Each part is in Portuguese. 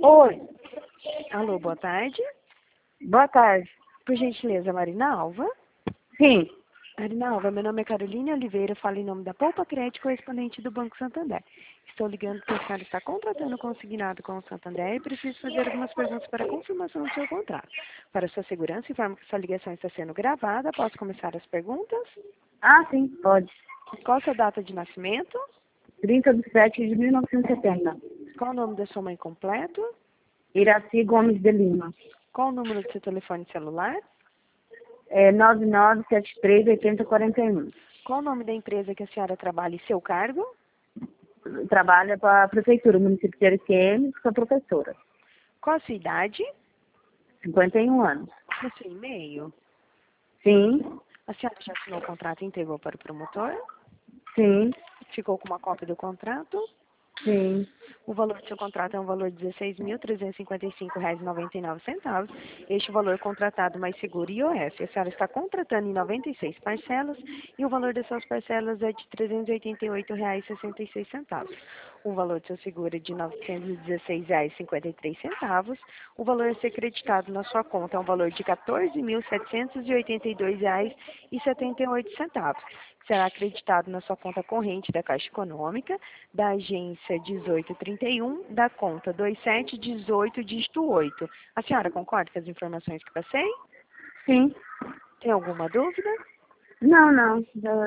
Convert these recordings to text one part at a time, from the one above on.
Oi, Alô, boa tarde. boa tarde. Por gentileza, Marinalva. Sim, Marinalva, meu nome é Carolina Oliveira, falo em nome da Poupa Crédito, correspondente do Banco Santander. Estou ligando porque a senhora está contratando consignado com o Santander e preciso fazer algumas perguntas para confirmação do seu contrato. Para sua segurança, informo que sua ligação está sendo gravada. Posso começar as perguntas? sim, pode. Qual a sua data de nascimento? 30/7/1970. Qual o nome da sua mãe completo? Iraci Gomes de Lima. Qual o número do seu telefone celular? 9973-8041. Qual o nome da empresa que a senhora trabalha e seu cargo? Trabalha para a Prefeitura, município de Ariquemes, sou professora. Qual a sua idade? 51 anos. E o seu e-mail? Sim, A senhora já assinou o contrato e entregou para o promotor? sim, Ficou com uma cópia do contrato? sim, O valor do seu contrato é um valor de R$ 16.355,99. Este valor contratado mais seguro IOF. A senhora está contratando em 96 parcelas e o valor das suas parcelas é de R$ 388,66. O valor do seu seguro é de R$ 916,53. O valor a ser creditado na sua conta é um valor de R$ 14.782,78. Será acreditado na sua conta corrente da Caixa Econômica, da agência 1831, da conta 2718, dígito 8. A senhora concorda com as informações que passei? sim. Tem alguma dúvida? Não.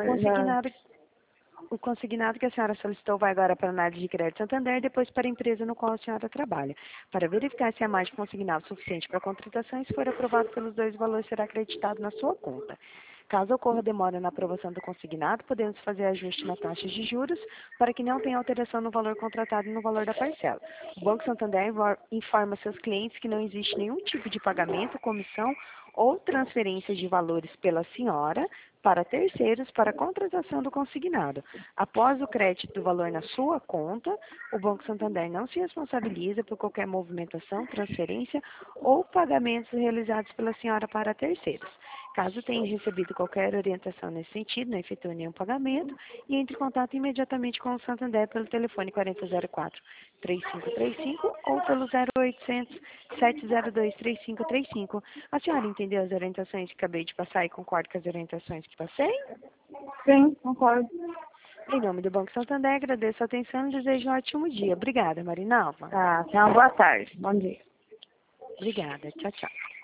O consignado que a senhora solicitou vai agora para a análise de crédito Santander, depois para a empresa no qual a senhora trabalha. Para verificar se há mais de consignado suficiente para a contratação e se for aprovado pelos dois valores, será acreditado na sua conta. Caso ocorra demora na aprovação do consignado, podemos fazer ajuste na taxa de juros para que não tenha alteração no valor contratado e no valor da parcela. O Banco Santander informa seus clientes que não existe nenhum tipo de pagamento, comissão ou transferência de valores pela senhora para terceiros para a contratação do consignado. Após o crédito do valor na sua conta, o Banco Santander não se responsabiliza por qualquer movimentação, transferência ou pagamentos realizados pela senhora para terceiros. Caso tenha recebido qualquer orientação nesse sentido, não efetue nenhum pagamento e entre em contato imediatamente com o Santander pelo telefone 4004-3535 ou pelo 0800-702-3535. A senhora entendeu as orientações que acabei de passar e concorda com as orientações que passei? Sim, concordo. Em nome do Banco Santander, agradeço a atenção e desejo um ótimo dia. Obrigada, Marinalva. Tá, tenha uma boa tarde. Bom dia. Obrigada. Tchau, tchau.